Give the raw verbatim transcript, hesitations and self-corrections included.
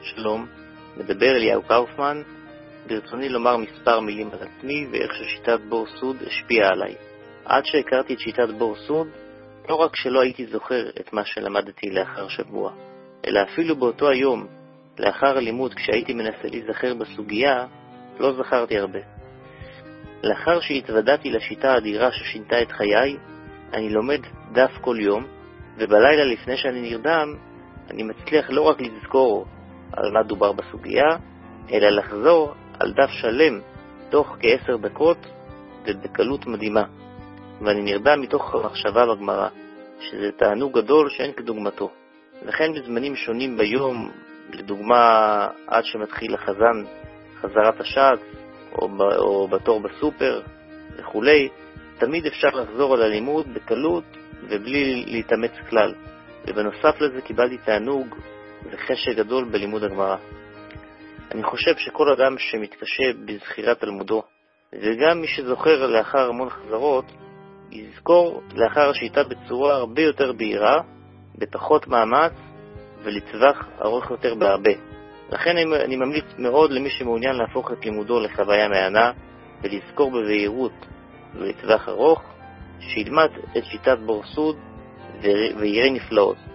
שלום, מדבר אליהו קאופמן. ברצוני לומר מספר מילים על עצמי ואיך ששיטת בור סוד השפיעה עליי. עד שהכרתי את שיטת בור סוד, לא רק שלא הייתי זוכר את מה שלמדתי לאחר שבוע, אלא אפילו באותו היום, לאחר הלימוד, כשהייתי מנסה להיזכר בסוגיה, לא זכרתי הרבה. לאחר שהתוודעתי לשיטה האדירה ששינתה את חיי, אני לומד דף כל יום, ובלילה לפני שאני נרדם, אני מצליח לא רק לזכור על מה דובר בסוגיה, אלא לחזור על דף שלם תוך כעשר דקות ובקלות מדהימה. ואני נרדם מתוך המחשבה בגמרא, שזה תענוג גדול שאין כדוגמתו. לכן בזמנים שונים ביום, לדוגמה עד שמתחיל החזן חזרת השעת, או, ב, או בתור בסופר וכולי, תמיד אפשר לחזור על הלימוד בקלות ובלי להתאמץ כלל. ובנוסף לזה קיבלתי תענוג וחשק גדול בלימוד הגמרא. אני חושב שכל אדם שמתקשה בזכירת תלמודו, וגם מי שזוכר לאחר המון חזרות, יזכור לאחר השיטה בצורה הרבה יותר בהירה, בפחות מאמץ ולטווח ארוך יותר בהרבה. לכן אני ממליץ מאוד למי שמעוניין להפוך את לימודו לחוויה מהנה ולזכור בבהירות ולטווח ארוך, שילמד את שיטת בור סוד ויראה נפלאות.